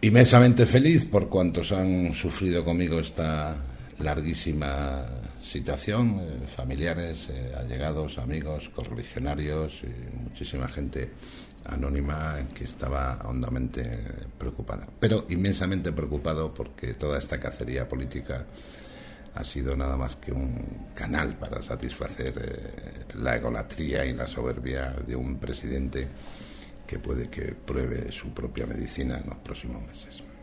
inmensamente feliz por cuantos han sufrido conmigo esta larguísima situación, familiares, allegados, amigos, correligionarios y muchísima gente anónima que estaba hondamente preocupada. Pero inmensamente preocupado porque toda esta cacería política ha sido nada más que un canal para satisfacer la egolatría y la soberbia de un presidente que puede que pruebe su propia medicina en los próximos meses.